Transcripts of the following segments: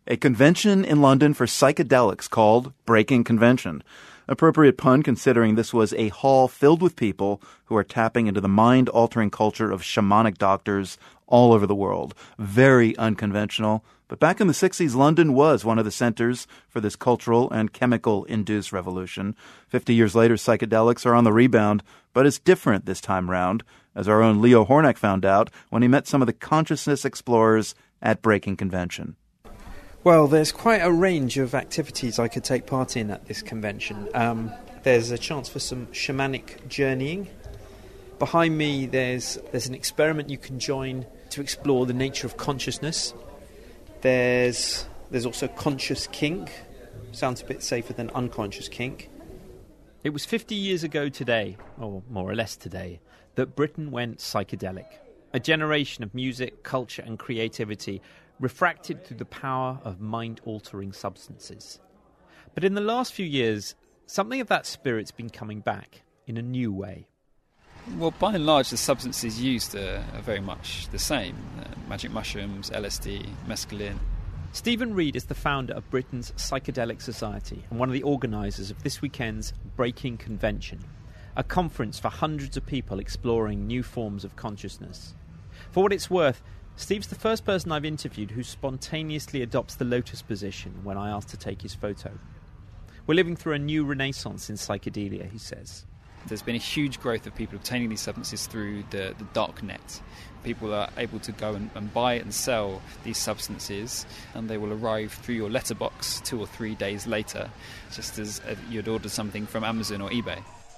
A convention in London for psychedelics called Breaking Convention. Appropriate pun considering this was a hall filled with people who are tapping into the mind-altering culture of shamanic doctors all over the world. Very unconventional. But back in the 60s, London was one of the centers for this cultural and chemical-induced revolution. 50 years later, psychedelics are on the rebound, but it's different this time round, as our own Leo Hornak found out when he met some of the consciousness explorers at Breaking Convention. Well, there's quite a range of activities I could take part in at this convention. There's a chance for some shamanic journeying. Behind me, there's an experiment you can join to explore the nature of consciousness. There's also conscious kink. Sounds a bit safer than unconscious kink. It was 50 years ago today, or more or less today, that Britain went psychedelic. A generation of music, culture and creativity refracted through the power of mind-altering substances. But in the last few years, something of that spirit's been coming back in a new way. Well, by and large, the substances used are very much the same. Magic mushrooms, LSD, mescaline. Stephen Reed is the founder of Britain's Psychedelic Society and one of the organisers of this weekend's Breaking Convention, a conference for hundreds of people exploring new forms of consciousness. For what it's worth, Steve's the first person I've interviewed who spontaneously adopts the lotus position when I ask to take his photo. We're living through a new renaissance in psychedelia, he says. There's been a huge growth of people obtaining these substances through the dark net. People are able to go and buy and sell these substances, and they will arrive through your letterbox 2 or 3 days later, just as you'd order something from Amazon or eBay.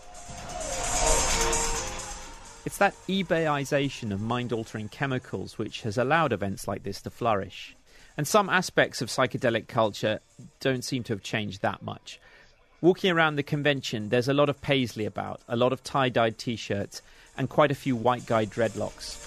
It's that eBayization of mind-altering chemicals which has allowed events like this to flourish. And some aspects of psychedelic culture don't seem to have changed that much. Walking around the convention, there's a lot of paisley about, a lot of tie-dyed T-shirts, and quite a few white guy dreadlocks.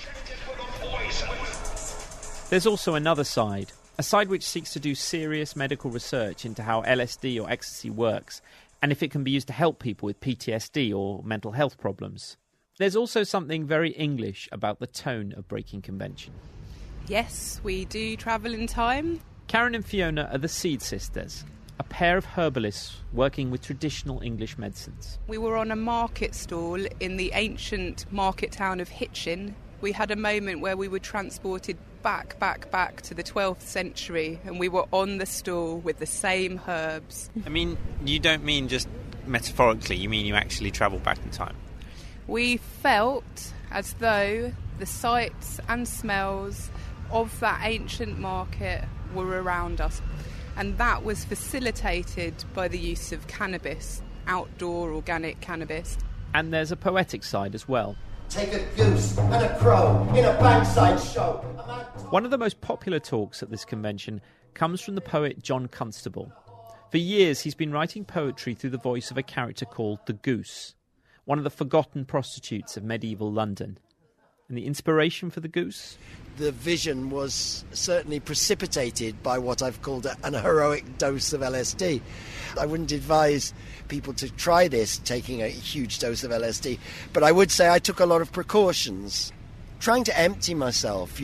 There's also another side, a side which seeks to do serious medical research into how LSD or ecstasy works, and if it can be used to help people with PTSD or mental health problems. There's also something very English about the tone of Breaking Convention. Yes, we do travel in time. Karen and Fiona are the Seed Sisters, a pair of herbalists working with traditional English medicines. We were on a market stall in the ancient market town of Hitchin. We had a moment where we were transported back to the 12th century, and we were on the stall with the same herbs. I mean, you don't mean just metaphorically, you mean you actually travel back in time? We felt as though the sights and smells of that ancient market were around us. And that was facilitated by the use of cannabis, outdoor organic cannabis. And there's a poetic side as well. Take a goose and a crow in a bankside show. One of the most popular talks at this convention comes from the poet John Constable. For years he's been writing poetry through the voice of a character called the Goose, one of the forgotten prostitutes of medieval London. And the inspiration for the Goose? The vision was certainly precipitated by what I've called an heroic dose of LSD. I wouldn't advise people to try this, taking a huge dose of LSD, but I would say I took a lot of precautions, trying to empty myself,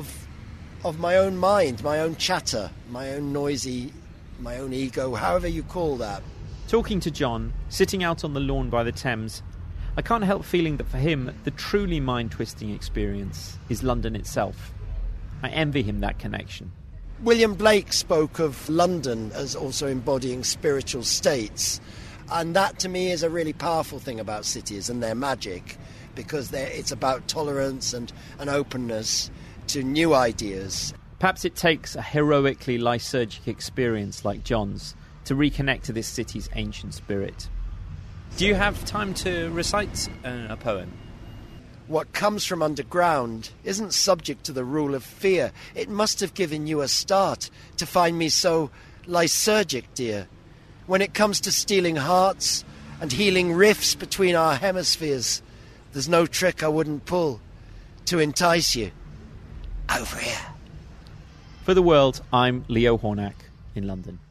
of my own mind, my own chatter, my own noisy, my own ego, however you call that. Talking to John, sitting out on the lawn by the Thames, I can't help feeling that for him, the truly mind-twisting experience is London itself. I envy him that connection. William Blake spoke of London as also embodying spiritual states, and that to me is a really powerful thing about cities and their magic, because it's about tolerance and an openness to new ideas. Perhaps it takes a heroically lysergic experience like John's to reconnect to this city's ancient spirit. Do you have time to recite a poem? What comes from underground isn't subject to the rule of fear. It must have given you a start to find me so lysergic, dear. When it comes to stealing hearts and healing rifts between our hemispheres, there's no trick I wouldn't pull to entice you. Over here. For The World, I'm Leo Hornak in London.